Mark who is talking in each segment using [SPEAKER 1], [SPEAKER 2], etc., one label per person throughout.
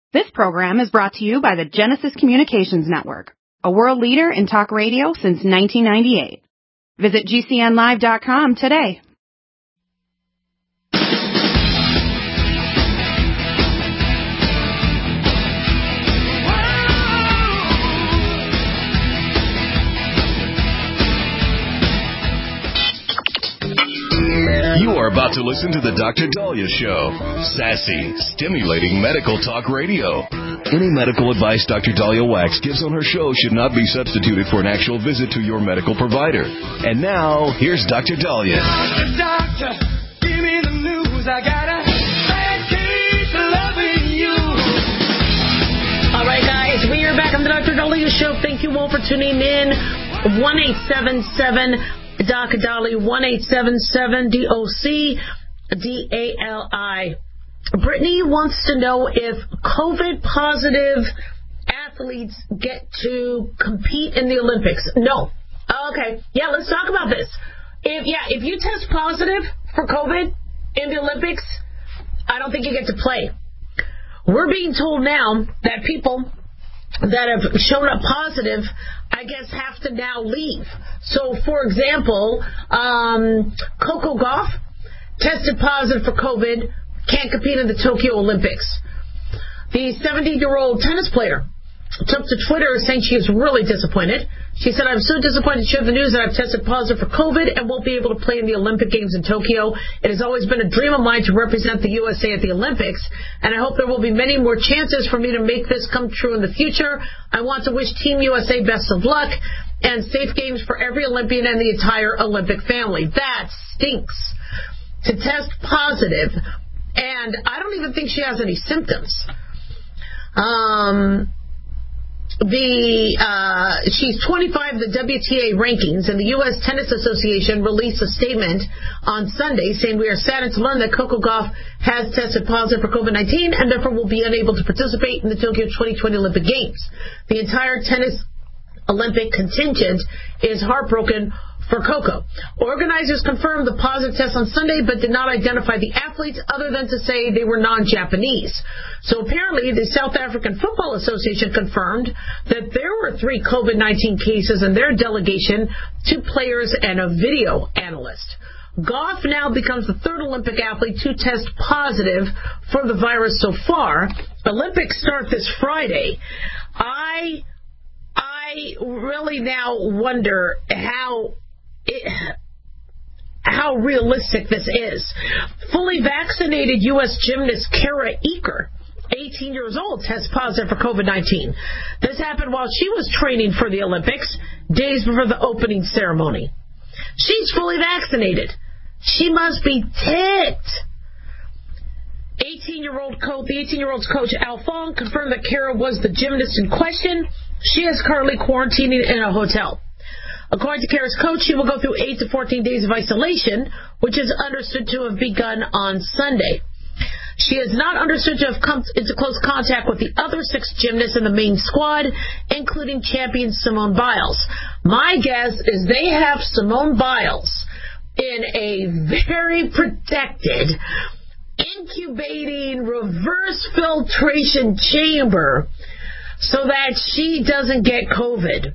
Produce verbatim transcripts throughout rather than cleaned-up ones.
[SPEAKER 1] This program is brought to you by the Genesis Communications Network, a world leader in talk radio since nineteen ninety-eight. Visit G C N live dot com today.
[SPEAKER 2] You are about to listen to the Doctor Daliah Show. Sassy, stimulating medical talk radio. Any medical advice Doctor Daliah Wax gives on her show should not be substituted for an actual visit to your medical provider. And now, here's Doctor Daliah.
[SPEAKER 3] Doctor, give me the news. I got a bad case of loving you.
[SPEAKER 4] All right, guys, we are back on the Doctor Daliah Show. Thank you all for tuning in. one eight seven seven Doc Dali, one eight seven seven D O C D A L I. Brittany wants to know if COVID-positive athletes get to compete in the Olympics. No. Okay. Yeah, let's talk about this. If yeah, if you test positive for COVID in the Olympics, I don't think you get to play. We're being told now that people that have shown up positive, I guess, have to now leave. So, for example, um, Coco Gauff tested positive for COVID, can't compete in the Tokyo Olympics. The seventeen-year-old tennis player took to Twitter saying she is really disappointed. She said, I'm so disappointed to share the news that I've tested positive for COVID and won't be able to play in the Olympic Games in Tokyo. It has always been a dream of mine to represent the U S A at the Olympics, and I hope there will be many more chances for me to make this come true in the future. I want to wish Team U S A best of luck and safe games for every Olympian and the entire Olympic family. That stinks. To test positive, and I don't even think she has any symptoms. Um... The uh, she's twenty-five. The W T A rankings and the U S Tennis Association released a statement on Sunday saying we are saddened to learn that Coco Gauff has tested positive for COVID nineteen and therefore will be unable to participate in the Tokyo twenty twenty Olympic Games. The entire tennis Olympic contingent is heartbroken for Coco. Organizers confirmed the positive test on Sunday but did not identify the athletes other than to say they were non-Japanese. So apparently the South African Football Association confirmed that there were three COVID nineteen cases in their delegation, two players and a video analyst. Gauff now becomes the third Olympic athlete to test positive for the virus so far. Olympics start this Friday. I I really now wonder how It, how realistic this is. Fully vaccinated U S gymnast Kara Eaker, eighteen years old, tests positive for COVID nineteen. This happened while she was training for the Olympics, days before the opening ceremony. She's fully vaccinated. She must be ticked. eighteen-year-old coach, the eighteen-year-old's coach, Al Fong, confirmed that Kara was the gymnast in question. She is currently quarantining in a hotel. According to Kara's coach, she will go through eight to fourteen days of isolation, which is understood to have begun on Sunday. She is not understood to have come into close contact with the other six gymnasts in the main squad, including champion Simone Biles. My guess is they have Simone Biles in a very protected, incubating, reverse filtration chamber so that she doesn't get COVID.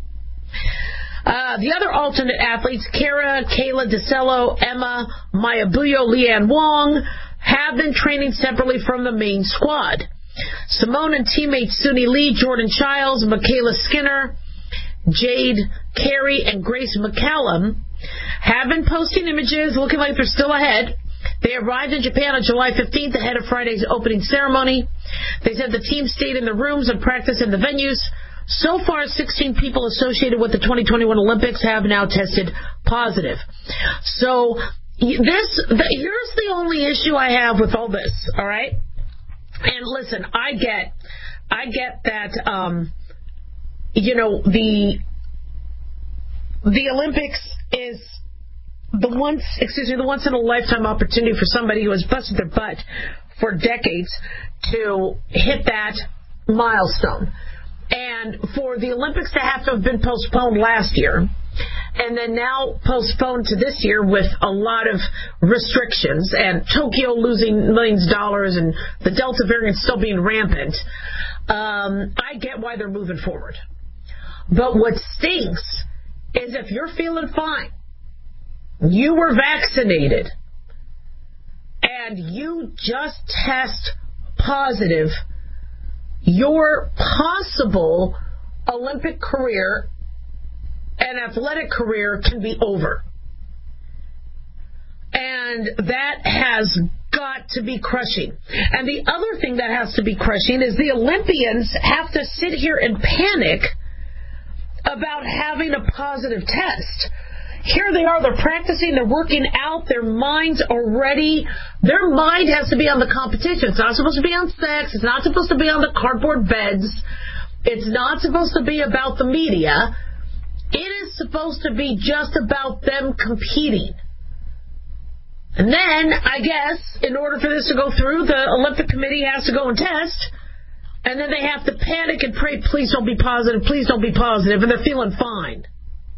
[SPEAKER 4] Uh, the other alternate athletes, Kara, Kayla DeCello, Emma, Mayabuyo, Leanne Wong, have been training separately from the main squad. Simone and teammates Suni Lee, Jordan Childs, Michaela Skinner, Jade Carey, and Grace McCallum have been posting images looking like they're still ahead. They arrived in Japan on July fifteenth ahead of Friday's opening ceremony. They said the team stayed in the rooms and practiced in the venues. So far, sixteen people associated with the twenty twenty-one Olympics have now tested positive. So this, the, here's the only issue I have with all this, all right? And listen, I get, I get that, um, you know, the the Olympics is the once, excuse me, the once in a lifetime opportunity for somebody who has busted their butt for decades to hit that milestone. And for the Olympics to have to have been postponed last year, and then now postponed to this year with a lot of restrictions, and Tokyo losing millions of dollars and the Delta variant still being rampant, um, I get why they're moving forward. But what stinks is if you're feeling fine, you were vaccinated, and you just test positive, your possible Olympic career and athletic career can be over. And that has got to be crushing. And the other thing that has to be crushing is the Olympians have to sit here and panic about having a positive test. Here they are, they're practicing, they're working out, their minds are ready. Their mind has to be on the competition. It's not supposed to be on sex. It's not supposed to be on the cardboard beds. It's not supposed to be about the media. It is supposed to be just about them competing. And then, I guess, in order for this to go through, the Olympic Committee has to go and test. And then they have to panic and pray, please don't be positive, please don't be positive, and they're feeling fine.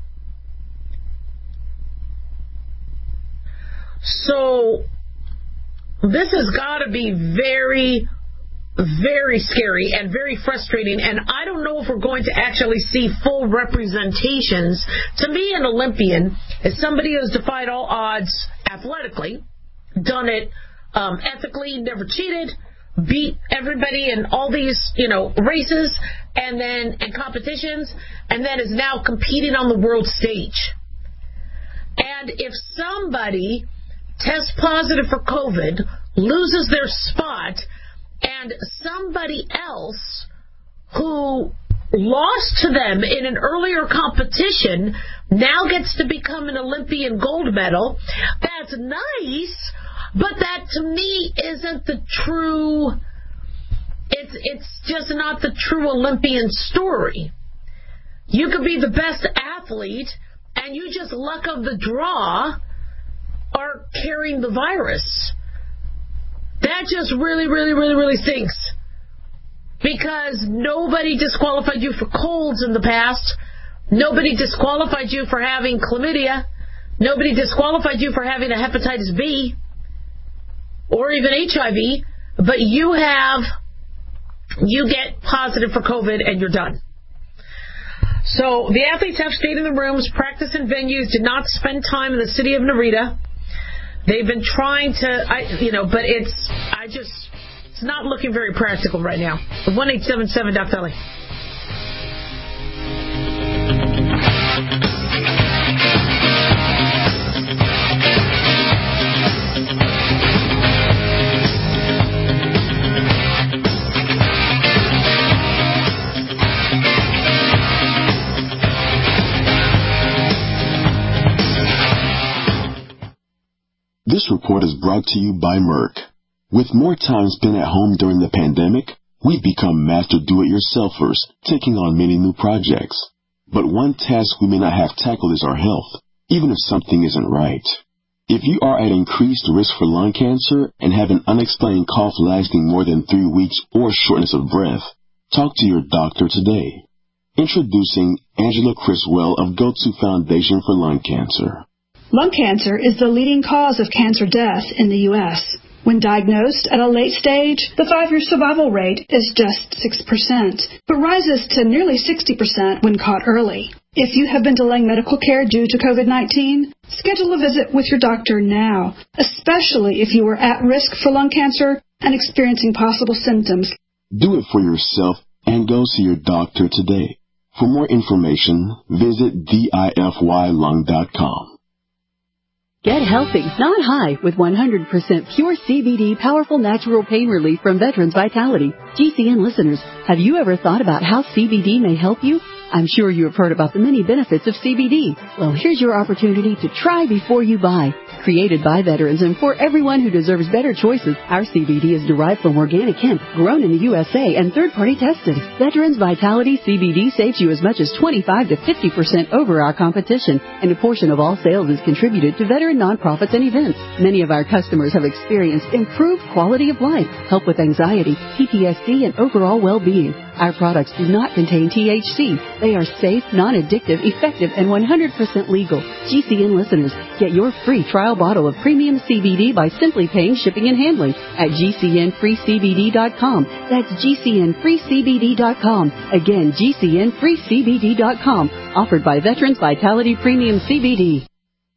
[SPEAKER 4] So, this has got to be very, very scary and very frustrating, and I don't know if we're going to actually see full representations. To me, an Olympian is somebody who has defied all odds athletically, done it um, ethically, never cheated, beat everybody in all these, you know, races and then and competitions, and then is now competing on the world stage. And if somebody tests positive for COVID, loses their spot, and somebody else who lost to them in an earlier competition now gets to become an Olympian gold medal, that's nice, but that to me isn't the true, it's, it's just not the true Olympian story. You could be the best athlete, and you just luck of the draw are carrying the virus. That just really, really, really, really stinks. Because nobody disqualified you for colds in the past. Nobody disqualified you for having chlamydia. Nobody disqualified you for having a hepatitis B. Or even H I V. But you have, you get positive for COVID and you're done. So the athletes have stayed in the rooms, practiced in venues, did not spend time in the city of Narita. They've been trying to, I, you know, but it's, I just, it's not looking very practical right now. one eight seven seven Doctor Ellie.
[SPEAKER 5] This report is brought to you by Merck. With more time spent at home during the pandemic, we've become master do-it-yourselfers, taking on many new projects. But one task we may not have tackled is our health, even if something isn't right. If you are at increased risk for lung cancer and have an unexplained cough lasting more than three weeks or shortness of breath, talk to your doctor today. Introducing Angela Criswell of Go-To Foundation for Lung Cancer.
[SPEAKER 6] Lung cancer is the leading cause of cancer death in the U S When diagnosed at a late stage, the five-year survival rate is just six percent, but rises to nearly sixty percent when caught early. If you have been delaying medical care due to COVID nineteen, schedule a visit with your doctor now, especially if you are at risk for lung cancer and experiencing possible symptoms.
[SPEAKER 5] Do it for yourself and go see your doctor today. For more information, visit D I F Y lung dot com.
[SPEAKER 7] Get healthy, not high, with one hundred percent pure C B D powerful natural pain relief from Veterans Vitality. G C N listeners, have you ever thought about how C B D may help you? I'm sure you have heard about the many benefits of C B D. Well, here's your opportunity to try before you buy. Created by veterans and for everyone who deserves better choices, our C B D is derived from organic hemp, grown in the U S A and third-party tested. Veterans Vitality C B D saves you as much as twenty-five to fifty percent over our competition, and a portion of all sales is contributed to veteran nonprofits and events. Many of our customers have experienced improved quality of life, help with anxiety, P T S D, and overall well-being. Our products do not contain T H C. They are safe, non-addictive, effective, and one hundred percent legal. G C N listeners, get your free trial bottle of premium C B D by simply paying shipping and handling at G C N free C B D dot com. That's G C N free C B D dot com. Again, G C N free C B D dot com. Offered by Veterans Vitality Premium C B D.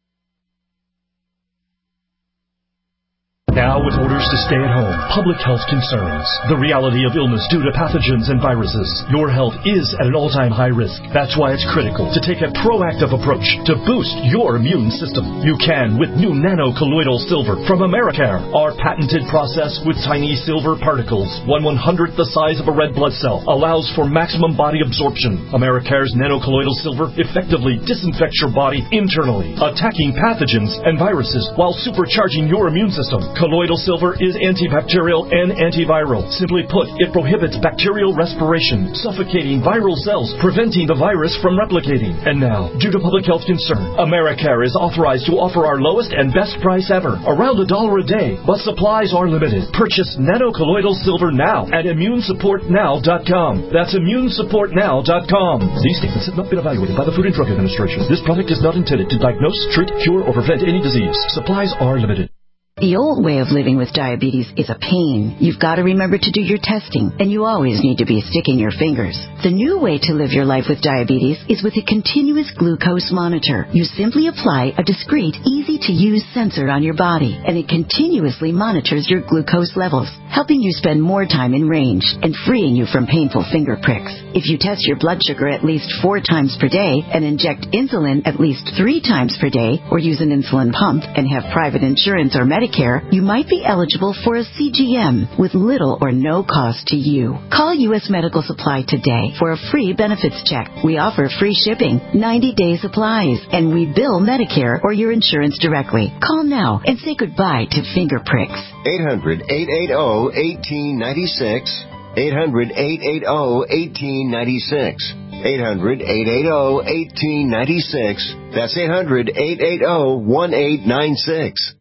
[SPEAKER 8] Now with orders to stay at home, public health concerns, the reality of illness due to pathogens and viruses, your health is at an all-time high risk. That's why it's critical to take a proactive approach to boost your immune system. You can with new nano-colloidal silver from Americare. Our patented process with tiny silver particles, one one-hundredth the size of a red blood cell, allows for maximum body absorption. Americare's nano-colloidal silver effectively disinfects your body internally, attacking pathogens and viruses while supercharging your immune system. Colloidal silver is antibacterial and antiviral. Simply put, it prohibits bacterial respiration, suffocating viral cells, preventing the virus from replicating. And now, due to public health concern, Americare is authorized to offer our lowest and best price ever, around a dollar a day, but supplies are limited. Purchase nano-colloidal silver now at immune support now dot com. That's immune support now dot com. These statements have not been evaluated by the Food and Drug Administration. This product is not intended to diagnose, treat, cure, or prevent any disease. Supplies are limited.
[SPEAKER 9] The old way of living with diabetes is a pain. You've got to remember to do your testing, and you always need to be sticking your fingers. The new way to live your life with diabetes is with a continuous glucose monitor. You simply apply a discreet, easy-to-use sensor on your body, and it continuously monitors your glucose levels, helping you spend more time in range and freeing you from painful finger pricks. If you test your blood sugar at least four times per day and inject insulin at least three times per day, or use an insulin pump and have private insurance or Medicare, you might be eligible for a C G M with little or no cost to you. Call U S Medical Supply today for a free benefits check. We offer free shipping, ninety-day supplies, and we bill Medicare or your insurance directly. Call now and say goodbye to finger pricks.
[SPEAKER 10] eight hundred, eight eight zero, one eight nine six. eight hundred, eight eight zero, one eight nine six. eight hundred, eight eight zero, one eight nine six. That's eight hundred, eight eight zero, one eight nine six.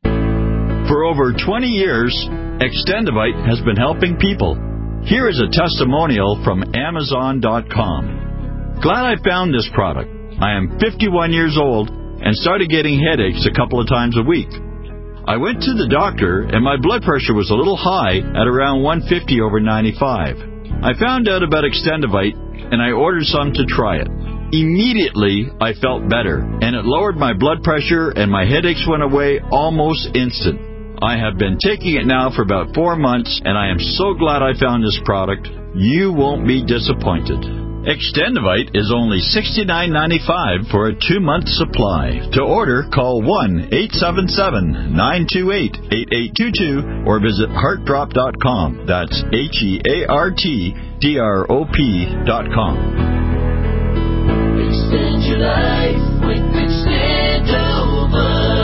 [SPEAKER 11] For over twenty years, Extendivite has been helping people. Here is a testimonial from Amazon dot com. Glad I found this product. I am fifty-one years old and started getting headaches a couple of times a week. I went to the doctor and my blood pressure was a little high at around one fifty over ninety-five. I found out about Extendivite and I ordered some to try it. Immediately, I felt better, and it lowered my blood pressure and my headaches went away almost instant. I have been taking it now for about four months, and I am so glad I found this product. You won't be disappointed. Extendivite is only sixty-nine ninety-five for a two-month supply. To order, call one eight seven seven, nine two eight, eight eight two two or visit heart drop dot com. That's H E A R T D R O P dot com.
[SPEAKER 3] Extend your life with Extendivite.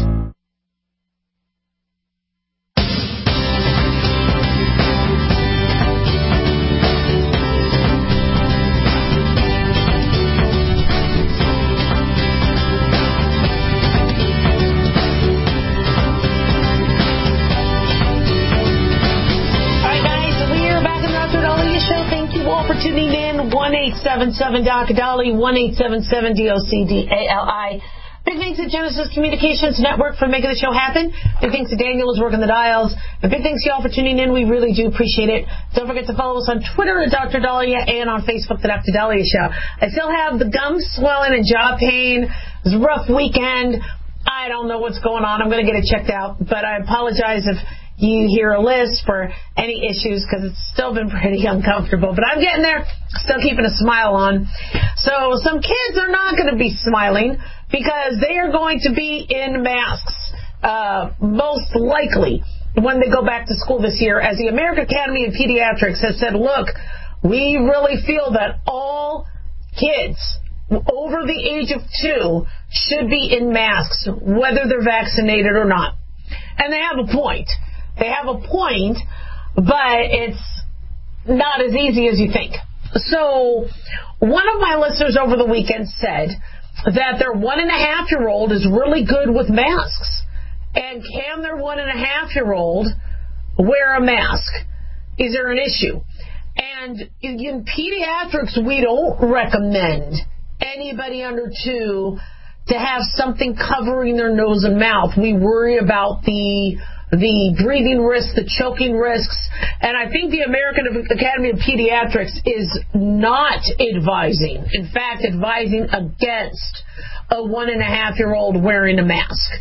[SPEAKER 4] Tuning in, one eight seven seven D O C D A L I, one eight seven seven D O C D A L I. Big thanks to Genesis Communications Network for making the show happen. Big thanks to Daniel who's working the dials. And big thanks to y'all for tuning in. We really do appreciate it. Don't forget to follow us on Twitter at Doctor Dahlia and on Facebook, The Doctor Dahlia Show. I still have the gum swelling and jaw pain. It was a rough weekend. I don't know what's going on. I'm going to get it checked out. But I apologize if you hear a list for any issues because it's still been pretty uncomfortable. But I'm getting there, still keeping a smile on. So some kids are not going to be smiling because they are going to be in masks, uh, most likely when they go back to school this year. As the American Academy of Pediatrics has said, look, we really feel that all kids over the age of two should be in masks, whether they're vaccinated or not. And they have a point. They have a point, but it's not as easy as you think. So one of my listeners over the weekend said that their one and a half year old is really good with masks. And can their one and a half year old wear a mask? Is there an issue? And in pediatrics, we don't recommend anybody under two to have something covering their nose and mouth. We worry about the the breathing risks, the choking risks, and I think the American Academy of Pediatrics is not advising, in fact, advising against a one and a half year old wearing a mask.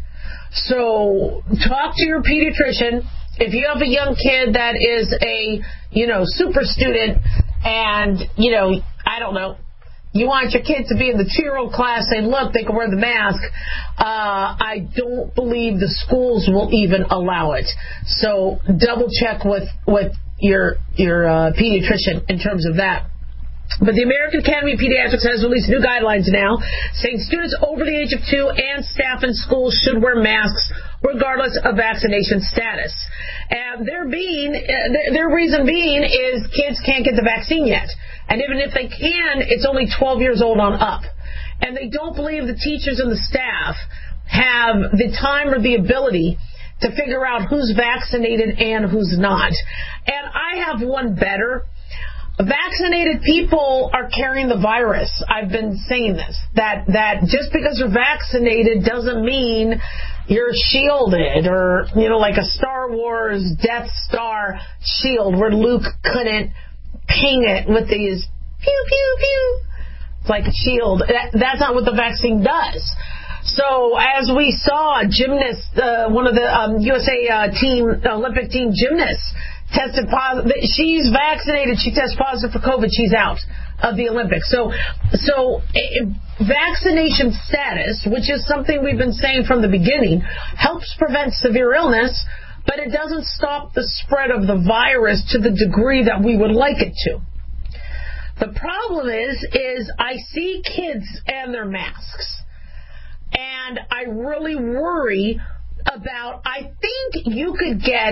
[SPEAKER 4] So talk to your pediatrician. If you have a young kid that is a, you know, super student and, you know, I don't know, you want your kid to be in the two-year-old class saying, look, they can wear the mask, uh, I don't believe the schools will even allow it. So double check with, with your, your uh, pediatrician in terms of that. But the American Academy of Pediatrics has released new guidelines now saying students over the age of two and staff in schools should wear masks regardless of vaccination status. And their being, uh, their reason being is kids can't get the vaccine yet. And even if they can, it's only twelve years old on up. And they don't believe the teachers and the staff have the time or the ability to figure out who's vaccinated and who's not. And I have one better. Vaccinated people are carrying the virus. I've been saying this, that that just because you're vaccinated doesn't mean you're shielded, or, you know, like a Star Wars Death Star shield where Luke couldn't ping it with these pew, pew, pew. It's like a shield. That, that's not what the vaccine does. So as we saw, a gymnast, uh, one of the um, U S A uh, team, Olympic team gymnasts, tested positive. She's vaccinated. She tests positive for COVID. She's out of the Olympics. So, so uh, vaccination status, which is something we've been saying from the beginning, helps prevent severe illness, but it doesn't stop the spread of the virus to the degree that we would like it to. The problem is, is I see kids and their masks, and I really worry about. I think you could get.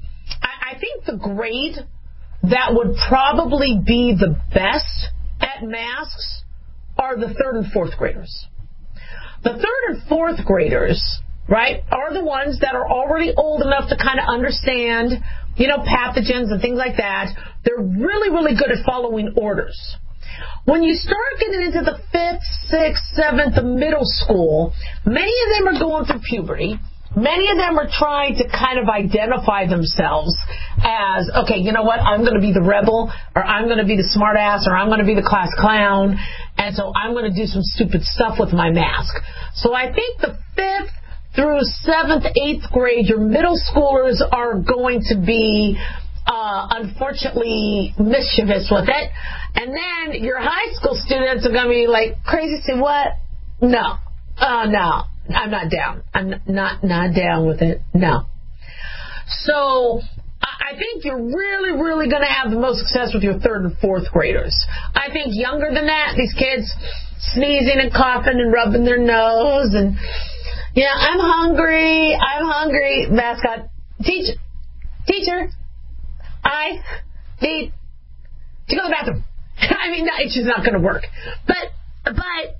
[SPEAKER 4] I think the grade that would probably be the best at masks are the third and fourth graders. The third and fourth graders, right, are the ones that are already old enough to kind of understand, you know, pathogens and things like that. They're really, really good at following orders. When you start getting into the fifth, sixth, seventh, middle school, many of them are going through puberty. Many of them are trying to kind of identify themselves as, okay, you know what, I'm going to be the rebel, or I'm going to be the smart ass, or I'm going to be the class clown, and so I'm going to do some stupid stuff with my mask. So I think the fifth through seventh, eighth grade, your middle schoolers are going to be, uh, unfortunately, mischievous with it. And then your high school students are going to be like, crazy, say what? No. Oh, no. I'm not down. I'm not not down with it. No. So I think you're really, really going to have the most success with your third and fourth graders. I think younger than that, these kids sneezing and coughing and rubbing their nose and, yeah, I'm hungry. I'm hungry. Mascot. Teacher. Teacher. I need to go to the bathroom. I mean, it's just not going to work. But, but.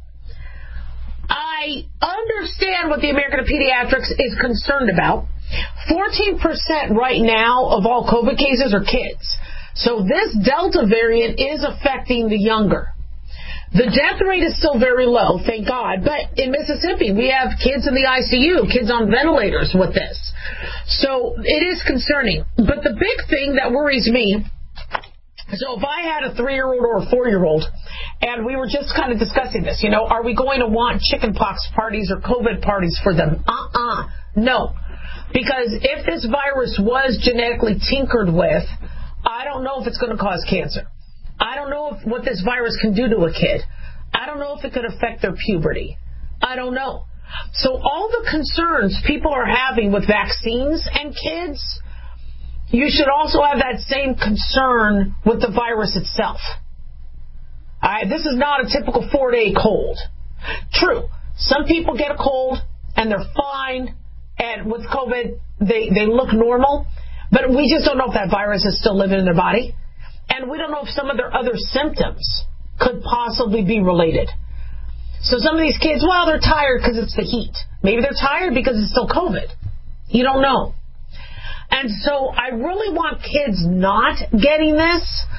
[SPEAKER 4] I understand what the American of Pediatrics is concerned about. fourteen percent right now of all COVID cases are kids. So this Delta variant is affecting the younger. The death rate is still very low, thank God. But in Mississippi, we have kids in the I C U, kids on ventilators with this. So it is concerning. But the big thing that worries me, so if I had a three-year-old or a four-year-old, and we were just kind of discussing this, you know, are we going to want chickenpox parties or COVID parties for them? Uh-uh. No. Because if this virus was genetically tinkered with, I don't know if it's going to cause cancer. I don't know if, what this virus can do to a kid. I don't know if it could affect their puberty. I don't know. So all the concerns people are having with vaccines and kids, you should also have that same concern with the virus itself. All right, this is not a typical four-day cold. True, some people get a cold and they're fine, and with COVID, they, they look normal, but we just don't know if that virus is still living in their body, and we don't know if some of their other symptoms could possibly be related. So some of these kids, well, they're tired because it's the heat. Maybe they're tired because it's still COVID. You don't know. And so I really want kids not getting this. I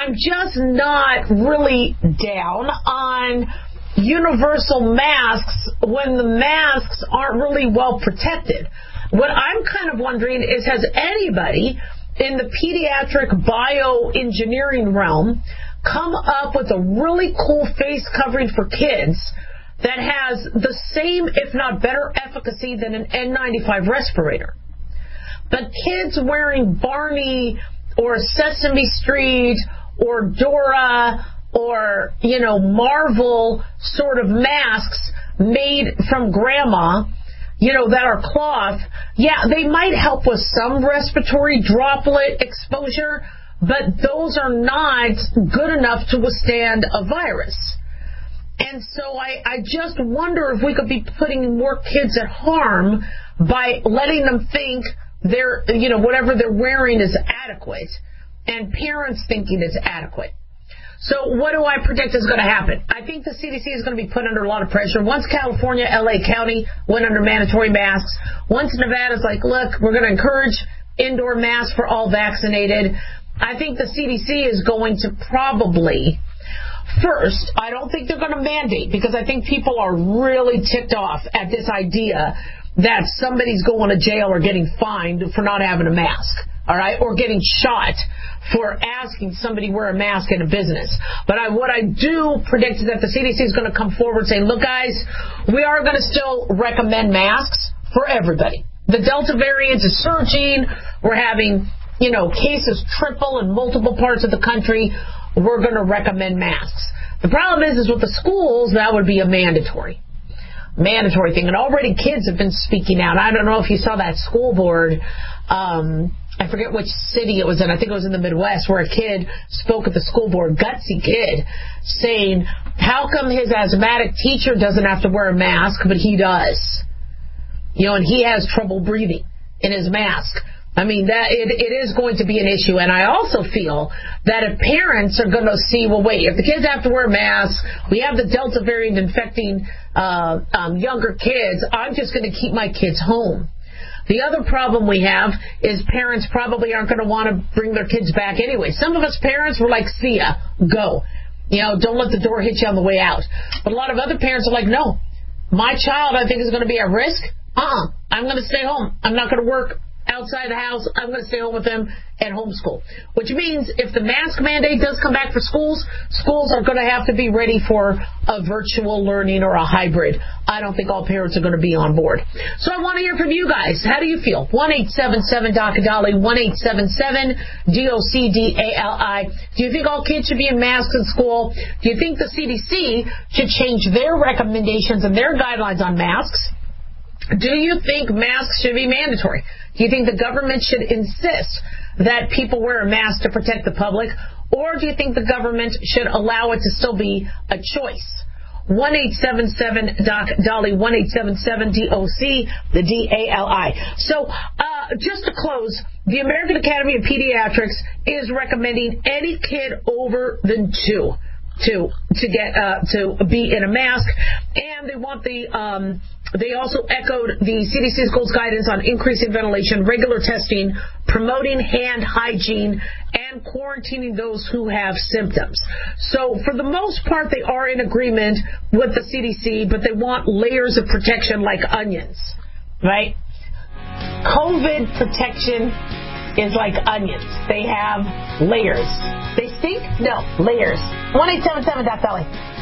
[SPEAKER 4] I'm just not really down on universal masks when the masks aren't really well protected. What I'm kind of wondering is, has anybody in the pediatric bioengineering realm come up with a really cool face covering for kids that has the same, if not better, efficacy than an N ninety-five respirator? But kids wearing Barney or Sesame Street or Dora or, you know, Marvel sort of masks made from grandma, you know, that are cloth, yeah, they might help with some respiratory droplet exposure, but those are not good enough to withstand a virus. And so I, I just wonder if we could be putting more kids at harm by letting them think they're, you know, whatever they're wearing is adequate, and parents thinking it's adequate. So what do I predict is going to happen? I think the C D C is going to be put under a lot of pressure. Once California, L A County went under mandatory masks, once Nevada's like, look, we're going to encourage indoor masks for all vaccinated, I think the C D C is going to probably, first, I don't think they're going to mandate, because I think people are really ticked off at this idea that somebody's going to jail or getting fined for not having a mask, all right, or getting shot for asking somebody to wear a mask in a business. But I, what I do predict is that the C D C is going to come forward saying, look, guys, we are going to still recommend masks for everybody. The Delta variant is surging. We're having, you know, cases triple in multiple parts of the country. We're going to recommend masks. The problem is, is with the schools, that would be a mandatory. mandatory thing. And already kids have been speaking out. I don't know if you saw that school board. Um, I forget which city it was in. I think it was in the Midwest, where a kid spoke at the school board, gutsy kid, saying, how come his asthmatic teacher doesn't have to wear a mask, but he does? You know, and he has trouble breathing in his mask. I mean, that it, it is going to be an issue. And I also feel that if parents are going to see, well, wait, if the kids have to wear masks, we have the Delta variant infecting uh, um, younger kids, I'm just going to keep my kids home. The other problem we have is parents probably aren't going to want to bring their kids back anyway. Some of us parents were like, see ya, go. You know, don't let the door hit you on the way out. But a lot of other parents are like, no, my child, I think, is going to be at risk. Uh-uh, I'm going to stay home. I'm not going to work outside the house. I'm going to stay home with them and homeschool. Which means if the mask mandate does come back for schools, schools are going to have to be ready for a virtual learning or a hybrid. I don't think all parents are going to be on board. So I want to hear from you guys. How do you feel? one eight seven seven D O C A D A L I, one eight seven seven D O C D A L I. Do you think all kids should be in masks in school? Do you think the C D C should change their recommendations and their guidelines on masks? Do you think masks should be mandatory? Do you think the government should insist that people wear a mask to protect the public? Or do you think the government should allow it to still be a choice? one eight seven seven D O C A D A L I, one eight seven seven D O C, the D A L I. So, uh, just to close, the American Academy of Pediatrics is recommending any kid over than two to to get uh, to be in a mask, and they want the um, they also echoed the C D C's goals guidance on increasing ventilation, regular testing, promoting hand hygiene, and quarantining those who have symptoms. So for the most part, they are in agreement with the C D C, but they want layers of protection like onions, right? COVID protection is like onions. They have layers. They stink? No, layers. one eight seven seven D O C A D A L I.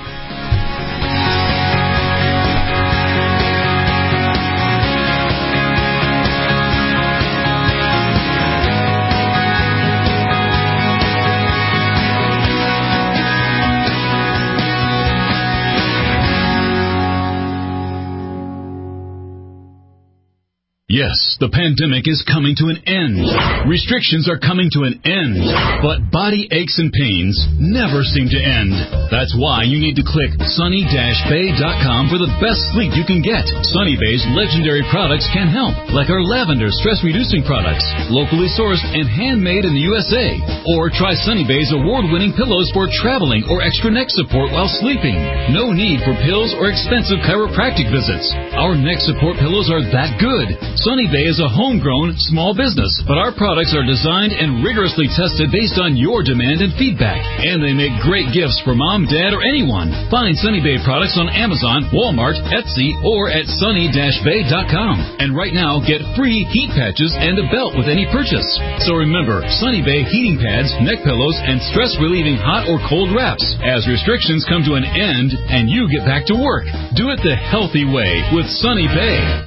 [SPEAKER 12] Yes, the pandemic is coming to an end. Restrictions are coming to an end. But body aches and pains never seem to end. That's why you need to click sunny dash bay dot com for the best sleep you can get. Sunny Bay's legendary products can help, like our lavender stress-reducing products, locally sourced and handmade in the U S A. Or try Sunny Bay's award-winning pillows for traveling or extra neck support while sleeping. No need for pills or expensive chiropractic visits. Our neck support pillows are that good. Sunny Bay is a homegrown small business, but our products are designed and rigorously tested based on your demand and feedback. And they make great gifts for mom, dad, or anyone. Find Sunny Bay products on Amazon, Walmart, Etsy, or at sunny dash bay dot com. And right now, get free heat patches and a belt with any purchase. So remember, Sunny Bay heating pads, neck pillows, and stress-relieving hot or cold wraps. As restrictions come to an end and you get back to work, do it the healthy way with Sunny Bay.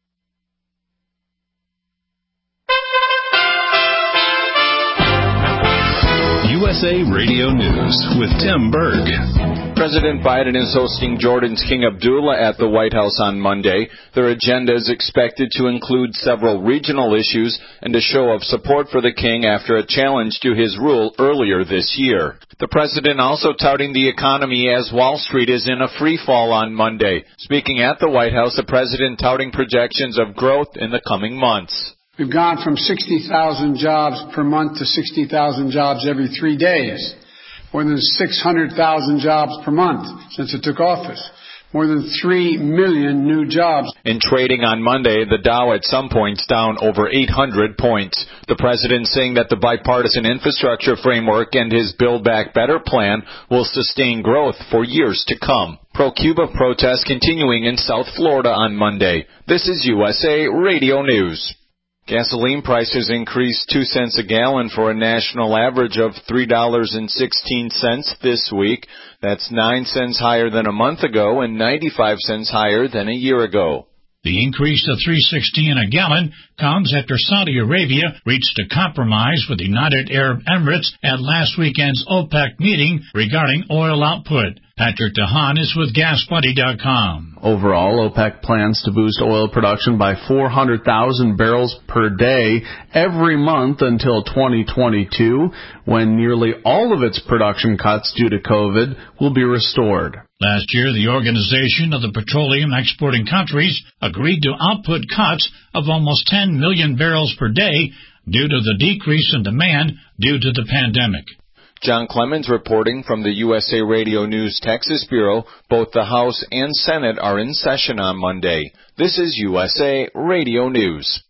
[SPEAKER 2] U S A Radio News with Tim Berg.
[SPEAKER 13] President Biden is hosting Jordan's King Abdullah at the White House on Monday. Their agenda is expected to include several regional issues and a show of support for the king after a challenge to his rule earlier this year. The president also touting the economy as Wall Street is in a free fall on Monday. Speaking at the White House, the president touting projections of growth in the coming months.
[SPEAKER 14] We've gone from sixty thousand jobs per month to sixty thousand jobs every three days. More than six hundred thousand jobs per month since it took office. More than three million new jobs.
[SPEAKER 13] In trading on Monday, the Dow at some points down over eight hundred points. The president saying that the bipartisan infrastructure framework and his Build Back Better plan will sustain growth for years to come. Pro-Cuba protests continuing in South Florida on Monday. This is U S A Radio News. Gasoline prices increased two cents a gallon for a national average of three dollars and sixteen cents this week. That's nine cents higher than a month ago and ninety-five cents higher than a year ago.
[SPEAKER 15] The increase to three sixteen a gallon comes after Saudi Arabia reached a compromise with the United Arab Emirates at last weekend's OPEC meeting regarding oil output. Patrick DeHaan is with gas buddy dot com.
[SPEAKER 16] Overall, OPEC plans to boost oil production by four hundred thousand barrels per day every month until twenty twenty-two, when nearly all of its production cuts due to COVID will be restored.
[SPEAKER 15] Last year, the Organization of the Petroleum Exporting Countries agreed to output cuts of almost ten million barrels per day due to the decrease in demand due to the pandemic.
[SPEAKER 13] John Clemens reporting from the U S A Radio News Texas Bureau. Both the House and Senate are in session on Monday. This is U S A Radio News.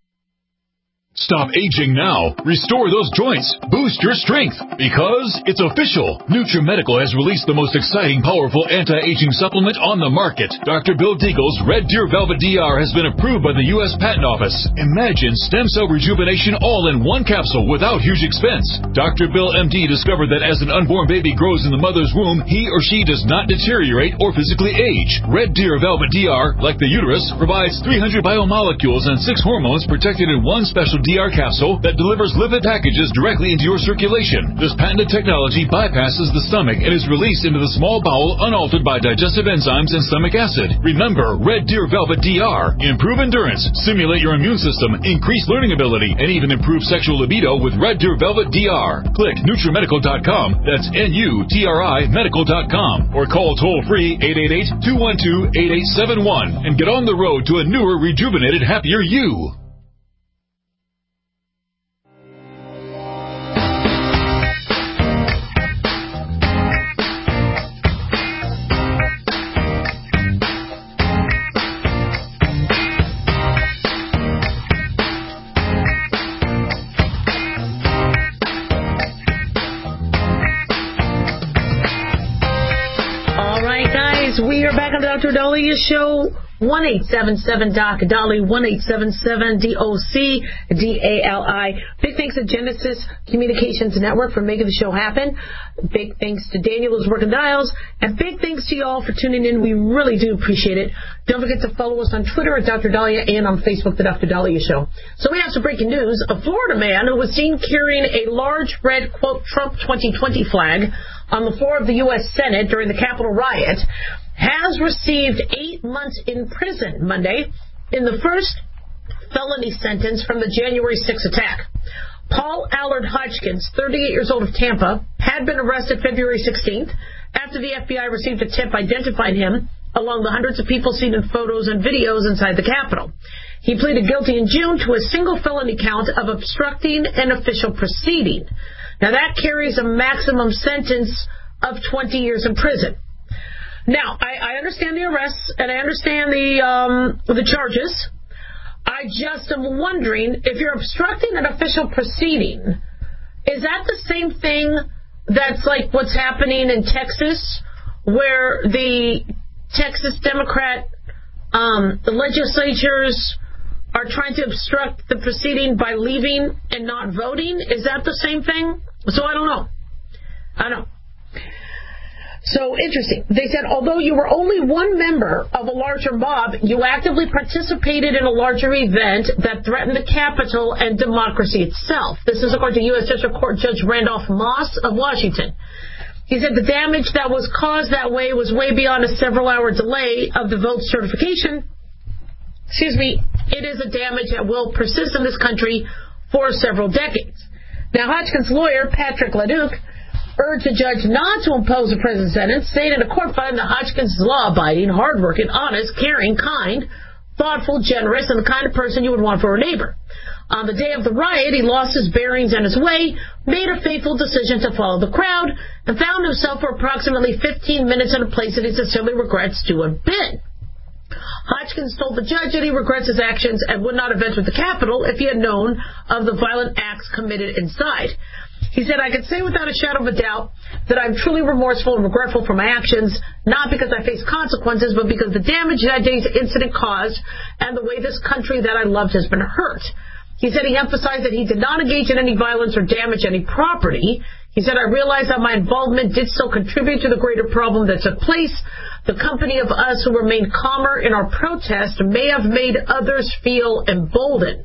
[SPEAKER 12] Stop aging now. Restore those joints. Boost your strength. Because it's official. NutriMedical has released the most exciting, powerful anti-aging supplement on the market. Doctor Bill Deagle's Red Deer Velvet D R has been approved by the U S Patent Office. Imagine stem cell rejuvenation all in one capsule without huge expense. Doctor Bill M D discovered that as an unborn baby grows in the mother's womb, he or she does not deteriorate or physically age. Red Deer Velvet D R, like the uterus, provides three hundred biomolecules and six hormones protected in one special D R capsule that delivers lipid packages directly into your circulation. This patented technology bypasses the stomach and is released into the small bowel unaltered by digestive enzymes and stomach acid. Remember, Red Deer Velvet D R. Improve endurance, stimulate your immune system, increase learning ability, and even improve sexual libido with Red Deer Velvet D R. Click NutriMedical dot com, that's N U T R I medical dot com, or call toll-free eight eight eight, two one two, eight eight seven one and get on the road to a newer, rejuvenated, happier you.
[SPEAKER 4] We are back on the Doctor Daliah Show. one eight seven seven doc Dolly, one eight seven seven D O C D A L I. Big thanks to Genesis Communications Network for making the show happen. Big thanks to Daniel who's working dials. And big thanks to you all for tuning in. We really do appreciate it. Don't forget to follow us on Twitter at Doctor Daliah and on Facebook, The Doctor Daliah Show. So we have some breaking news. A Florida man who was seen carrying a large red, quote, Trump twenty twenty flag on the floor of the U S Senate during the Capitol riot has received eight months in prison Monday in the first felony sentence from the January sixth attack. Paul Allard Hodgkins, thirty-eight years old of Tampa, had been arrested February sixteenth after the F B I received a tip identifying him along the hundreds of people seen in photos and videos inside the Capitol. He pleaded guilty in June to a single felony count of obstructing an official proceeding. Now, that carries a maximum sentence of twenty years in prison. Now, I, I understand the arrests, and I understand the um, the charges. Uh, I just am wondering, if you're obstructing an official proceeding, is that the same thing that's like what's happening in Texas, where the Texas Democrat um, the legislatures are trying to obstruct the proceeding by leaving and not voting? Is that the same thing? So I don't know. I don't know. So interesting. They said, although you were only one member of a larger mob, you actively participated in a larger event that threatened the Capitol and democracy itself. This is according to U S District Court Judge Randolph Moss of Washington. He said the damage that was caused that way was way beyond a several-hour delay of the vote certification. Excuse me. It is a damage that will persist in this country for several decades. Now, Hodgkin's lawyer, Patrick LaDuke, urged the judge not to impose a prison sentence, saying in a court filing that Hodgkins is law-abiding, hardworking, honest, caring, kind, thoughtful, generous, and the kind of person you would want for a neighbor. On the day of the riot, he lost his bearings and his way, made a fateful decision to follow the crowd, and found himself for approximately fifteen minutes in a place that he sincerely regrets to have been. Hodgkins told the judge that he regrets his actions and would not have entered the Capitol if he had known of the violent acts committed inside. He said, I can say without a shadow of a doubt that I'm truly remorseful and regretful for my actions, not because I face consequences, but because the damage that day's incident caused and the way this country that I loved has been hurt. He said he emphasized that he did not engage in any violence or damage any property. He said, I realized that my involvement did so contribute to the greater problem that took place. The company of us who remained calmer in our protest may have made others feel emboldened.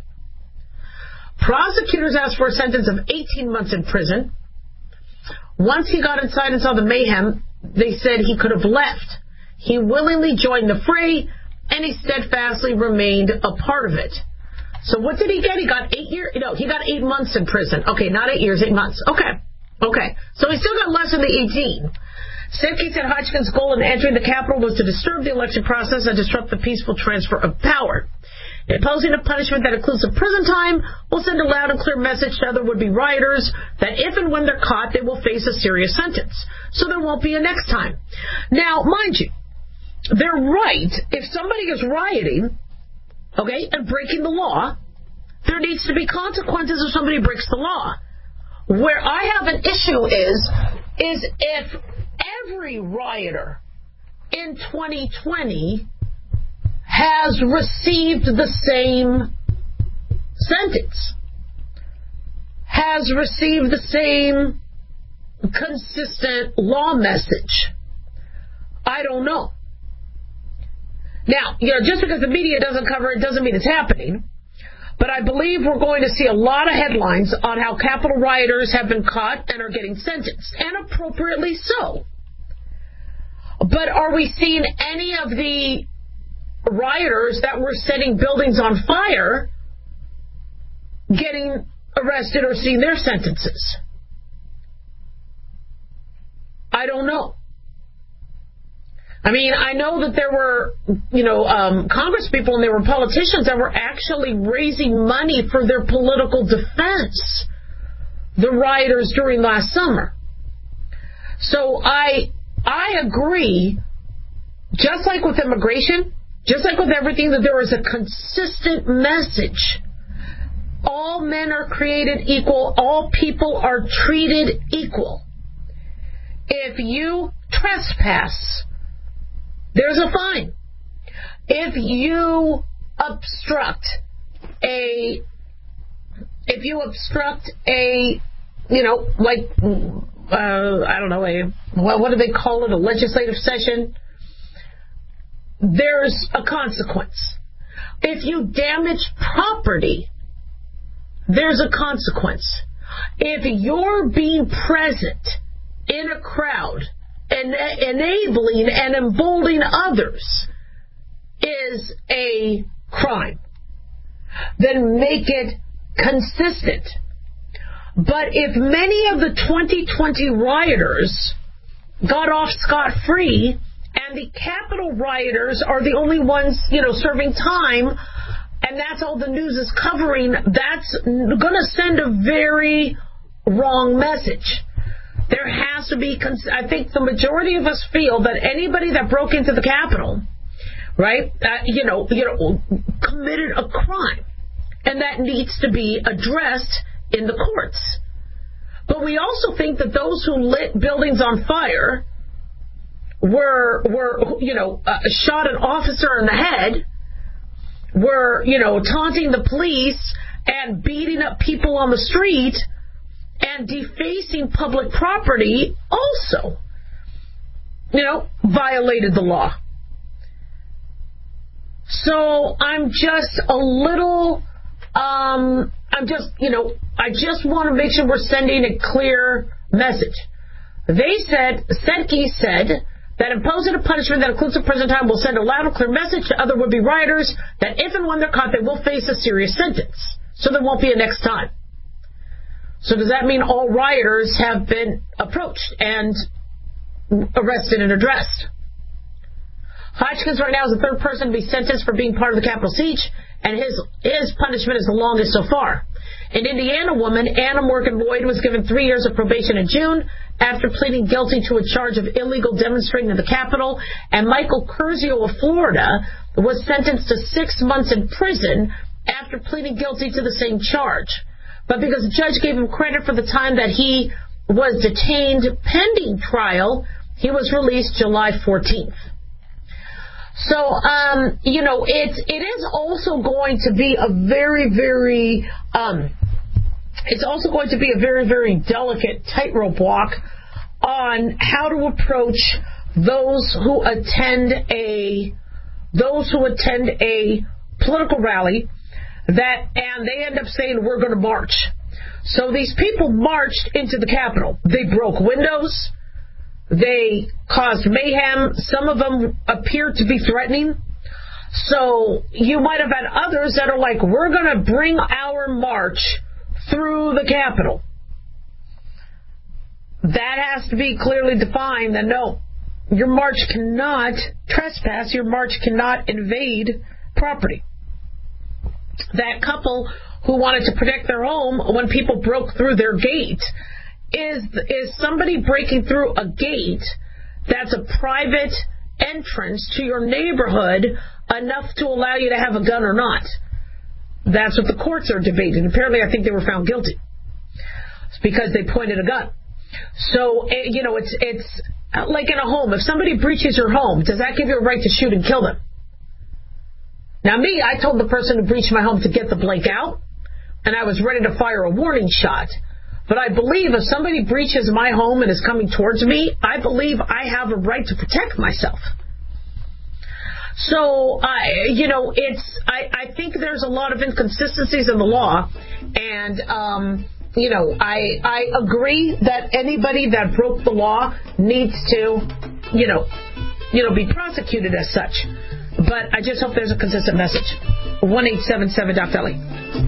[SPEAKER 4] Prosecutors asked for a sentence of eighteen months in prison. Once he got inside and saw the mayhem, they said he could have left. He willingly joined the fray, and he steadfastly remained a part of it. So what did he get? He got eight years? No, he got eight months in prison. Okay, not eight years, eight months. Okay, okay. So he still got less than the eighteen. Simke said Hodgkins' goal in entering the Capitol was to disturb the election process and disrupt the peaceful transfer of power. Imposing a punishment that includes a prison time will send a loud and clear message to other would-be rioters that if and when they're caught, they will face a serious sentence. So there won't be a next time. Now, mind you, they're right. If somebody is rioting, okay, and breaking the law, there needs to be consequences if somebody breaks the law. Where I have an issue is, is if every rioter in twenty twenty has received the same sentence, has received the same consistent law message. I don't know. Now, you know, just because the media doesn't cover it doesn't mean it's happening. But I believe we're going to see a lot of headlines on how Capitol rioters have been caught and are getting sentenced, and appropriately so. But are we seeing any of the rioters that were setting buildings on fire getting arrested or seeing their sentences? I don't know. I mean, I know that there were, you know, um, congresspeople and there were politicians that were actually raising money for their political defense, the rioters during last summer. So I I agree, just like with immigration, just like with everything, that there is a consistent message. All men are created equal. All people are treated equal. If you trespass, there's a fine. If you obstruct a, if you obstruct a, you know, like, uh, I don't know, a, what, what do they call it, a legislative session, there's a consequence. If you damage property, there's a consequence. If you're being present in a crowd and enabling and emboldening others is a crime, then make it consistent. But if many of the twenty twenty rioters got off scot-free and the Capitol rioters are the only ones, you know, serving time, and that's all the news is covering, that's going to send a very wrong message. There has to be, I think the majority of us feel that anybody that broke into the Capitol, right, uh, you know, you know, committed a crime, and that needs to be addressed in the courts. But we also think that those who lit buildings on fire were, were you know, uh, shot an officer in the head, were, you know, taunting the police and beating up people on the street and defacing public property also, you know, violated the law. So I'm just a little, um, I'm just, you know, I just want to make sure we're sending a clear message. They said, Sedke said, that imposing a punishment that includes a prison time will send a loud and clear message to other would-be rioters that if and when they're caught, they will face a serious sentence. So there won't be a next time. So does that mean all rioters have been approached and arrested and addressed? Hodgkins right now is the third person to be sentenced for being part of the Capitol siege, and his his punishment is the longest so far. An Indiana woman, Anna Morgan Boyd, was given three years of probation in June after pleading guilty to a charge of illegal demonstrating in the Capitol, and Michael Curzio of Florida was sentenced to six months in prison after pleading guilty to the same charge. But because the judge gave him credit for the time that he was detained pending trial, he was released July fourteenth. So, um, you know, it's, it is also going to be a very, very, um, it's also going to be a very, very delicate tightrope walk on how to approach those who attend a, those who attend a political rally that, and they end up saying, we're going to march. So these people marched into the Capitol. They broke windows. They caused mayhem. Some of them appeared to be threatening. So you might have had others that are like, we're going to bring our march through the Capitol. That has to be clearly defined that no, your march cannot trespass. Your march cannot invade property. That couple who wanted to protect their home when people broke through their gate, is is somebody breaking through a gate that's a private entrance to your neighborhood enough to allow you to have a gun or not? That's what the courts are debating. Apparently, I think they were found guilty. It's because they pointed a gun. So, you know, it's it's like in a home. If somebody breaches your home, does that give you a right to shoot and kill them? Now, me, I told the person who breached my home to get the blank out, and I was ready to fire a warning shot. But I believe if somebody breaches my home and is coming towards me, I believe I have a right to protect myself. So, uh, you know, it's, I, I think there's a lot of inconsistencies in the law, and, um, you know, I, I agree that anybody that broke the law needs to, you know, you know, be prosecuted as such. But I just hope there's a consistent message. one eight seven seven Doc Dali.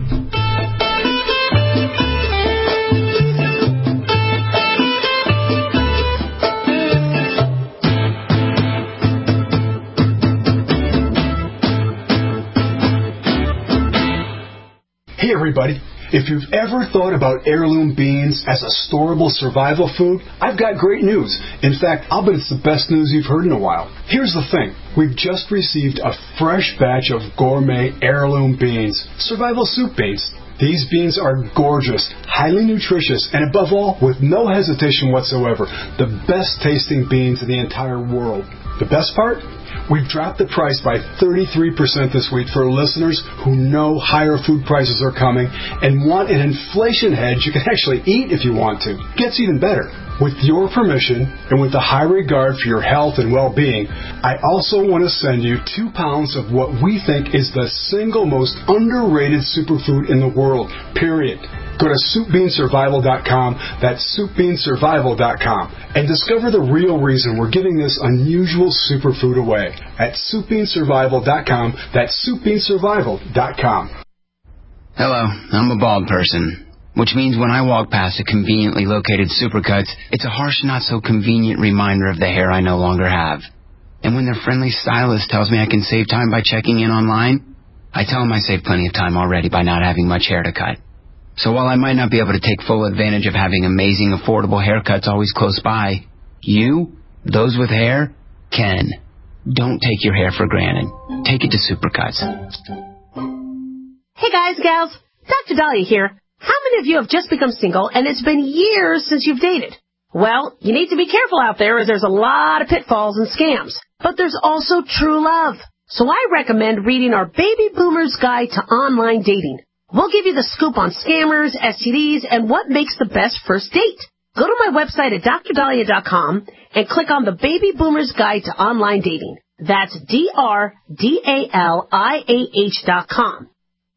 [SPEAKER 17] Hey everybody, if you've ever thought about heirloom beans as a storable survival food, I've got great news. In fact, I'll bet it's the best news you've heard in a while. Here's the thing. We've just received a fresh batch of gourmet heirloom beans, survival soup beans. These beans are gorgeous, highly nutritious, and above all, with no hesitation whatsoever, the best tasting beans in the entire world. The best part? We've dropped the price by thirty-three percent this week for listeners who know higher food prices are coming and want an inflation hedge you can actually eat if you want to. Gets even better. With your permission and with a high regard for your health and well-being, I also want to send you two pounds of what we think is the single most underrated superfood in the world, period. Go to soup bean survival dot com, that's soup bean survival dot com, and discover the real reason we're giving this unusual superfood away at soup bean survival dot com, that's soup bean survival dot com.
[SPEAKER 18] Hello, I'm a bald person, which means when I walk past a conveniently located Supercuts, it's a harsh, not-so-convenient reminder of the hair I no longer have. And when their friendly stylist tells me I can save time by checking in online, I tell them I saved plenty of time already by not having much hair to cut. So while I might not be able to take full advantage of having amazing, affordable haircuts always close by, you, those with hair, can. Don't take your hair for granted. Take it to Supercuts.
[SPEAKER 4] Hey guys, gals, Doctor Dahlia here. How many of you have just become single and it's been years since you've dated? Well, you need to be careful out there as there's a lot of pitfalls and scams. But there's also true love. So I recommend reading our Baby Boomer's Guide to Online Dating. We'll give you the scoop on scammers, S T Ds, and what makes the best first date. Go to my website at dr dahlia dot com and click on the Baby Boomer's Guide to Online Dating. That's D R D A L I A H dot com.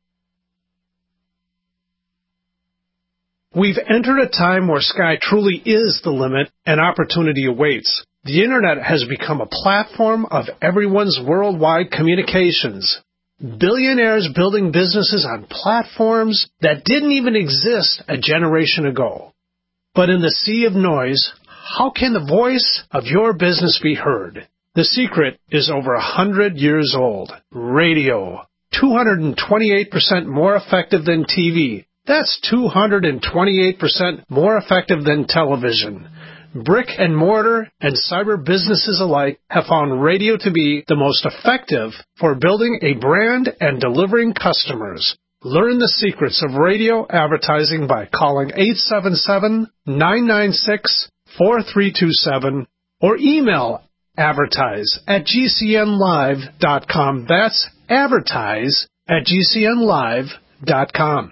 [SPEAKER 19] We've entered a time where sky truly is the limit and opportunity awaits. The Internet has become a platform of everyone's worldwide communications. Billionaires building businesses on platforms that didn't even exist a generation ago. But in the sea of noise, how can the voice of your business be heard? The secret is over a hundred years old. Radio. two hundred twenty-eight percent more effective than T V. That's two hundred twenty-eight percent more effective than television. Brick and mortar and cyber businesses alike have found radio to be the most effective for building a brand and delivering customers. Learn the secrets of radio advertising by calling eight seven seven, nine nine six, four three two seven or email advertise at g c n live dot com. That's advertise at g c n live dot com.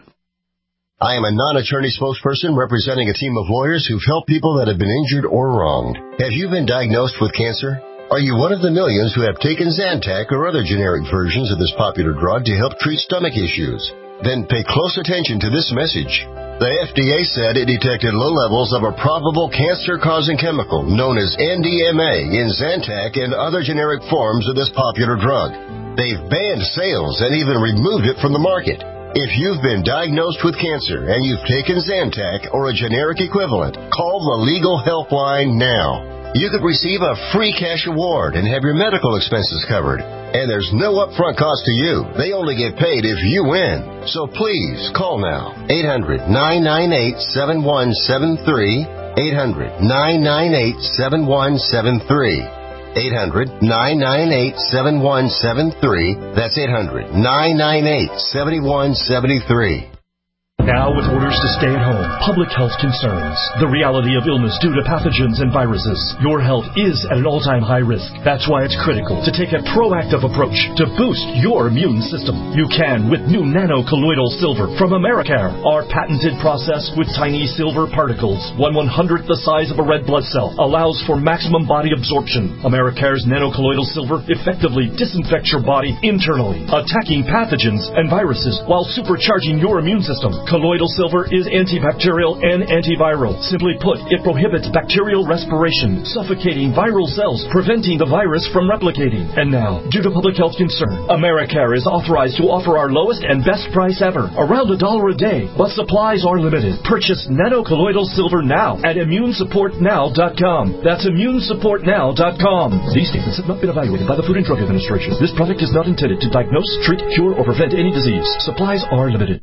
[SPEAKER 10] I am a non-attorney spokesperson representing a team of lawyers who've helped people that have been injured or wronged. Have you been diagnosed with cancer? Are you one of the millions who have taken Zantac or other generic versions of this popular drug to help treat stomach issues? Then pay close attention to this message. The F D A said it detected low levels of a probable cancer-causing chemical known as N D M A in Zantac and other generic forms of this popular drug. They've banned sales and even removed it from the market. If you've been diagnosed with cancer and you've taken Zantac or a generic equivalent, call the Legal Helpline now. You could receive a free cash award and have your medical expenses covered. And there's no upfront cost to you. They only get paid if you win. So please, call now. eight hundred, nine nine eight, seven one seven three. eight hundred, nine nine eight, seven one seven three. eight hundred, nine nine eight, seven one seven three. That's eight hundred, nine nine eight, seven one seven three.
[SPEAKER 8] Now with orders to stay at home, public health concerns, the reality of illness due to pathogens and viruses, your health is at an all-time high risk. That's why it's critical to take a proactive approach to boost your immune system. You can with new nano-colloidal silver from Americare, our patented process with tiny silver particles, one one-hundredth the size of a red blood cell, allows for maximum body absorption. Americare's nano-colloidal silver effectively disinfects your body internally, attacking pathogens and viruses while supercharging your immune system. Colloidal silver is antibacterial and antiviral. Simply put, it prohibits bacterial respiration, suffocating viral cells, preventing the virus from replicating. And now, due to public health concern, Americare is authorized to offer our lowest and best price ever, around a dollar a day. But supplies are limited. Purchase nano-colloidal silver now at immune support now dot com. That's immune support now dot com. These statements have not been evaluated by the Food and Drug Administration. This product is not intended to diagnose, treat, cure, or prevent any disease. Supplies are limited.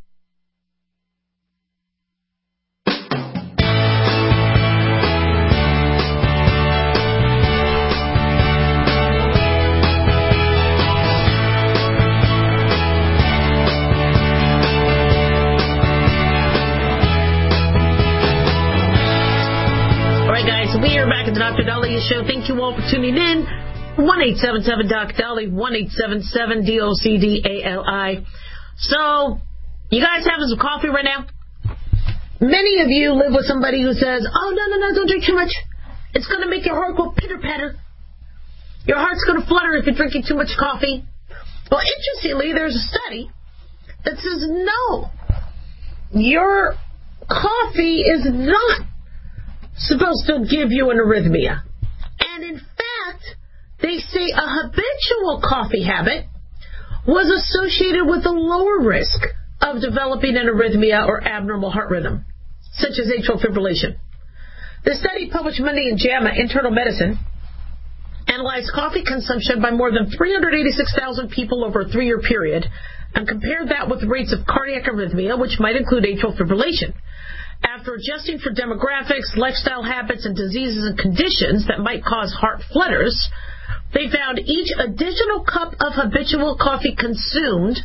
[SPEAKER 4] Doctor Dahlia Show. Thank you all for tuning in. one eight seven seven Doc Dolly, one eight seven seven D O C D A L I. So, you guys having some coffee right now? Many of you live with somebody who says, oh, no, no, no, don't drink too much. It's going to make your heart go pitter-patter. Your heart's going to flutter if you're drinking too much coffee. Well, interestingly, there's a study that says no. Your coffee is not supposed to give you an arrhythmia. And in fact, they say a habitual coffee habit was associated with a lower risk of developing an arrhythmia or abnormal heart rhythm, such as atrial fibrillation. The study, published Monday in JAMA Internal Medicine, analyzed coffee consumption by more than three hundred eighty-six thousand people over a three-year period and compared that with rates of cardiac arrhythmia, which might include atrial fibrillation. After adjusting for demographics, lifestyle habits, and diseases and conditions that might cause heart flutters, they found each additional cup of habitual coffee consumed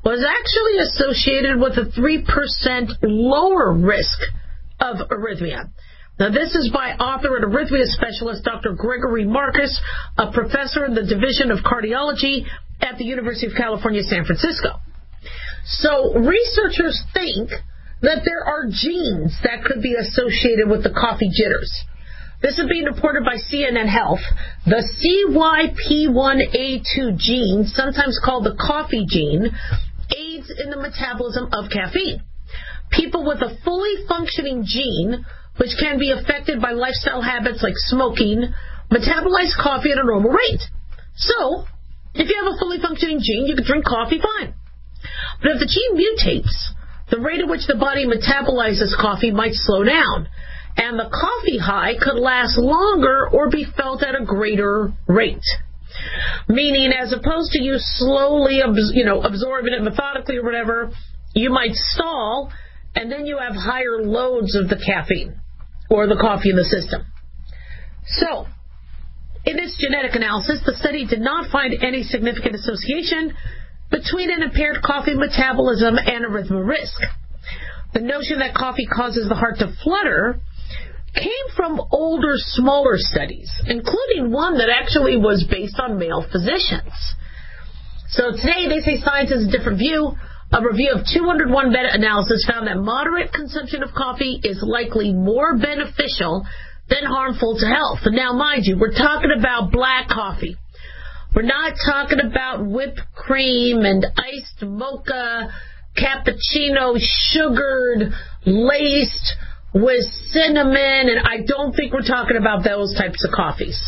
[SPEAKER 4] was actually associated with a three percent lower risk of arrhythmia. Now, this is by author and arrhythmia specialist Doctor Gregory Marcus, a professor in the Division of Cardiology at the University of California, San Francisco. So researchers think that there are genes that could be associated with the coffee jitters. This is being reported by C N N Health. The C Y P one A two gene, sometimes called the coffee gene, aids in the metabolism of caffeine. People with a fully functioning gene, which can be affected by lifestyle habits like smoking, metabolize coffee at a normal rate. So, if you have a fully functioning gene, you can drink coffee fine. But if the gene mutates, the rate at which the body metabolizes coffee might slow down, and the coffee high could last longer or be felt at a greater rate. Meaning, as opposed to you slowly, you know, absorbing it methodically or whatever, you might stall, and then you have higher loads of the caffeine or the coffee in the system. So, in its genetic analysis, the study did not find any significant association between an impaired coffee metabolism and arrhythmia risk. The notion that coffee causes the heart to flutter came from older, smaller studies, including one that actually was based on male physicians. So today they say science has a different view. A review of two hundred one meta-analysis found that moderate consumption of coffee is likely more beneficial than harmful to health. And now, mind you, we're talking about black coffee. We're not talking about whipped cream and iced mocha, cappuccino, sugared, laced with cinnamon, and I don't think we're talking about those types of coffees.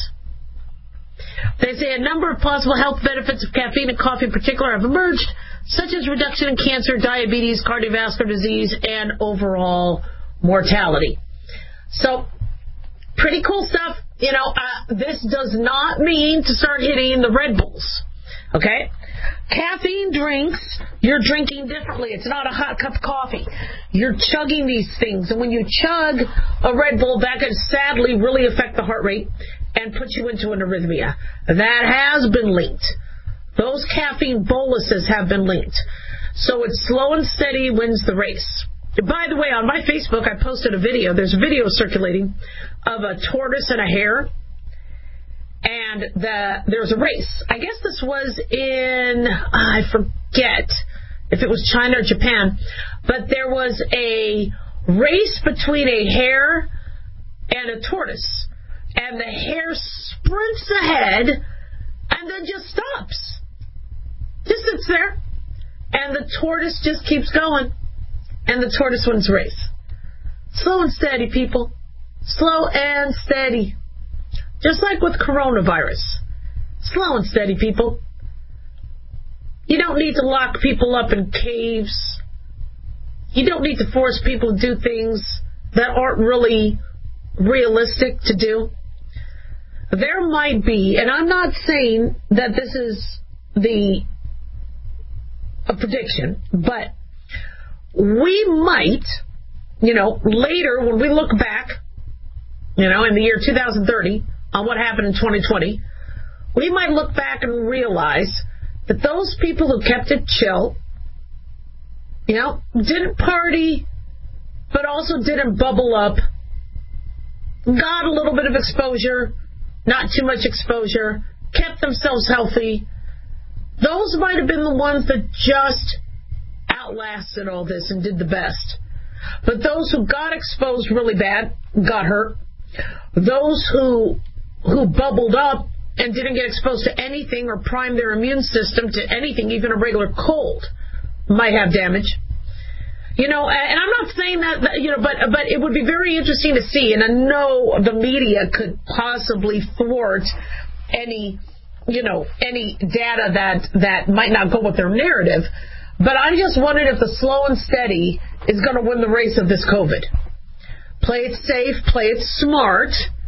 [SPEAKER 4] They say a number of possible health benefits of caffeine and coffee in particular have emerged, such as reduction in cancer, diabetes, cardiovascular disease, and overall mortality. So, pretty cool stuff. You know, uh, this does not mean to start hitting the Red Bulls, okay? Caffeine drinks, you're drinking differently. It's not a hot cup of coffee. You're chugging these things, and when you chug a Red Bull, that could sadly really affect the heart rate and put you into an arrhythmia. That has been linked. Those caffeine boluses have been linked. So it's slow and steady wins the race. By the way, on my Facebook, I posted a video. There's a video circulating of a tortoise and a hare. And the, there's a race. I guess this was in, I forget if it was China or Japan. But there was a race between a hare and a tortoise. And the hare sprints ahead and then just stops. Just sits there. And the tortoise just keeps going. And the tortoise wins the race. Slow and steady, people. Slow and steady. Just like with coronavirus. Slow and steady, people. You don't need to lock people up in caves. You don't need to force people to do things that aren't really realistic to do. There might be, and I'm not saying that this is the a prediction, but we might, you know, later when we look back, you know, in the year two thousand thirty on what happened in twenty twenty, we might look back and realize that those people who kept it chill, you know, didn't party, but also didn't bubble up, got a little bit of exposure, not too much exposure, kept themselves healthy, those might have been the ones that just outlasted all this and did the best. But those who got exposed really bad got hurt. Those who who bubbled up and didn't get exposed to anything or primed their immune system to anything, even a regular cold, might have damage. You know, and I'm not saying that, you know, but but it would be very interesting to see, and I know the media could possibly thwart any, you know, any data that, that might not go with their narrative. But I just wondered if the slow and steady is going to win the race of this COVID. Play it safe, play it smart.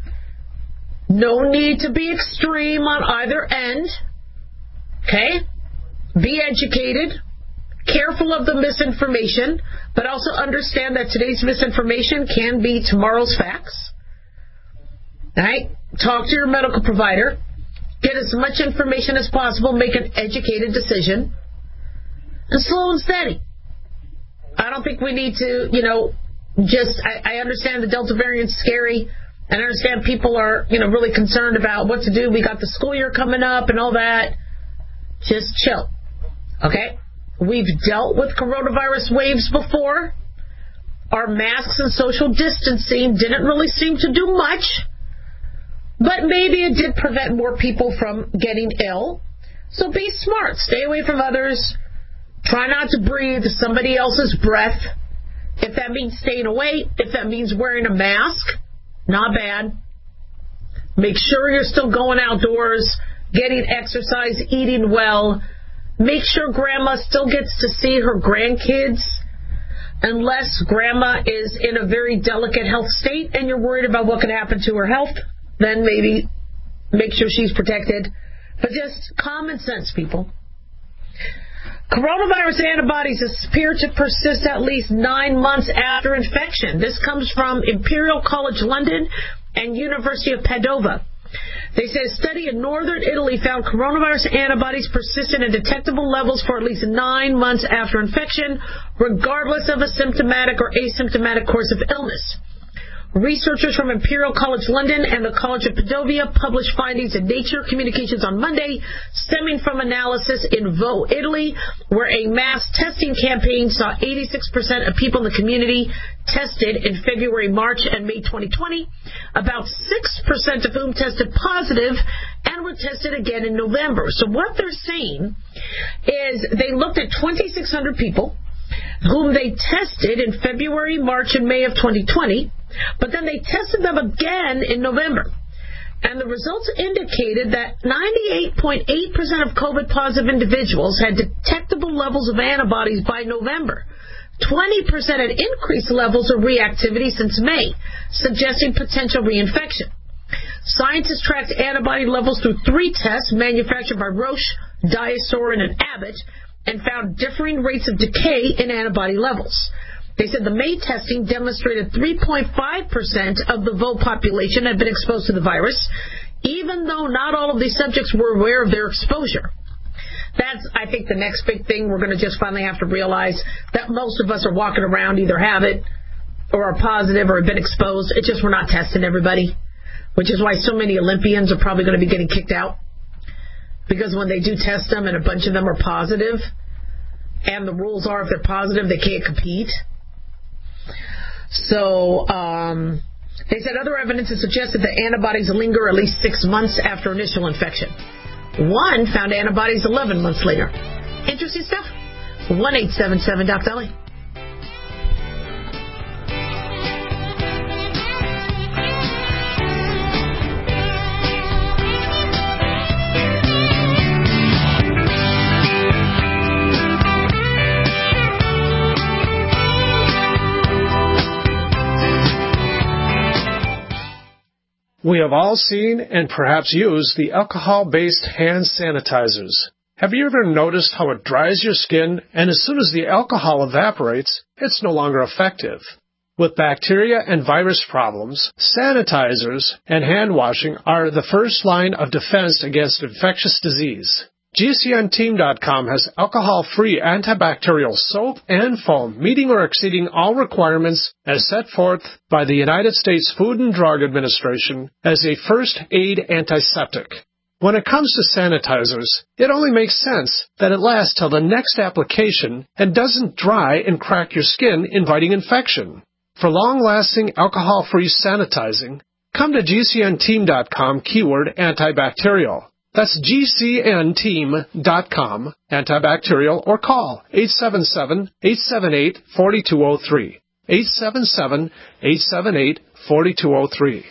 [SPEAKER 4] No need to be extreme on either end. Okay? Be educated. Careful of the misinformation, but also understand that today's misinformation can be tomorrow's facts. All right? Talk to your medical provider. Get as much information as possible. Make an educated decision. and slow and steady. I don't think we need to, you know, just, I, I understand the Delta variant's scary, and I understand people are, you know, really concerned about what to do. We got the school year coming up and all that. Just chill, okay? We've dealt with coronavirus waves before. Our masks and social distancing didn't really seem to do much, but maybe it did prevent more people from getting ill. So be smart. Stay away from others. Try not to breathe somebody else's breath. If that means staying away, if that means wearing a mask, not bad. Make sure you're still going outdoors, getting exercise, eating well. Make sure grandma still gets to see her grandkids. Unless grandma is in a very delicate health state and you're worried about what can happen to her health, then maybe make sure she's protected. But just common sense, people. Coronavirus antibodies appear to persist at least nine months after infection. This comes from Imperial College London and University of Padova. They say a study in northern Italy found coronavirus antibodies persistent at detectable levels for at least nine months after infection, regardless of a symptomatic or asymptomatic course of illness. Researchers from Imperial College London and the College of Padova published findings in Nature Communications on Monday, stemming from analysis in Vo, Italy, where a mass testing campaign saw eighty-six percent of people in the community tested in February, March, and May twenty twenty, about six percent of whom tested positive and were tested again in November. So what they're saying is they looked at twenty-six hundred people whom they tested in February, March, and May of twenty twenty, but then they tested them again in November. And the results indicated that ninety-eight point eight percent of COVID-positive individuals had detectable levels of antibodies by November. twenty percent had increased levels of reactivity since May, suggesting potential reinfection. Scientists tracked antibody levels through three tests manufactured by Roche, DiaSorin, and Abbott, and found differing rates of decay in antibody levels. They said the May testing demonstrated three point five percent of the Vo population had been exposed to the virus, even though not all of these subjects were aware of their exposure. That's, I think, the next big thing we're going to just finally have to realize, that most of us are walking around, either have it or are positive or have been exposed. It's just we're not testing everybody, which is why so many Olympians are probably going to be getting kicked out. Because when they do test them and a bunch of them are positive, and the rules are if they're positive, they can't compete. So, um, they said other evidence has suggested that antibodies linger at least six months after initial infection. One found antibodies eleven months later. Interesting stuff. one eight seven seven Doc Dolly.
[SPEAKER 19] We have all seen and perhaps used the alcohol-based hand sanitizers. Have you ever noticed how it dries your skin, and as soon as the alcohol evaporates, it's no longer effective? With bacteria and virus problems, sanitizers and hand washing are the first line of defense against infectious disease. G C N team dot com has alcohol-free antibacterial soap and foam meeting or exceeding all requirements as set forth by the United States Food and Drug Administration as a first aid antiseptic. When it comes to sanitizers, it only makes sense that it lasts till the next application and doesn't dry and crack your skin, inviting infection. For long-lasting alcohol-free sanitizing, come to G C N team dot com keyword antibacterial. That's G C N team dot com, antibacterial, or call eight seven seven, eight seven eight, four two zero three, eight seven seven, eight seven eight, four two zero three.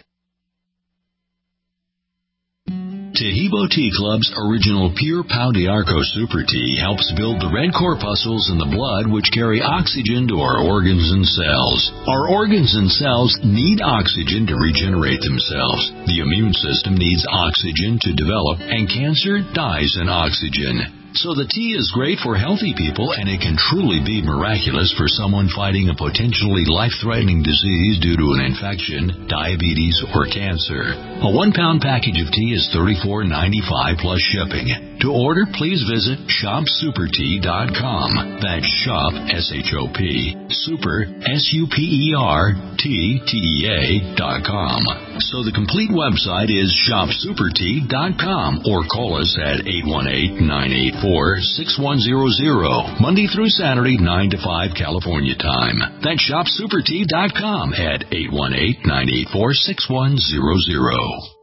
[SPEAKER 2] Tahibo Tea Club's original Pure Pau d'Arco Super Tea helps build the red corpuscles in the blood which carry oxygen to our organs and cells. Our organs and cells need oxygen to regenerate themselves. The immune system needs oxygen to develop, and cancer dies in oxygen. So the tea is great for healthy people, and it can truly be miraculous for someone fighting a potentially life-threatening disease due to an infection, diabetes, or cancer. A one-pound package of tea is thirty-four ninety-five plus shipping. To order, please visit shop super tea dot com. That's shop, S H O P, super, S U P E R, T T E A dot com. So the complete website is shop super tea dot com or call us at eight one eight, nine eight four, six one zero zero, Monday through Saturday, nine to five California time. That's shop super tea dot com at eight one eight, nine eight four, six one zero zero.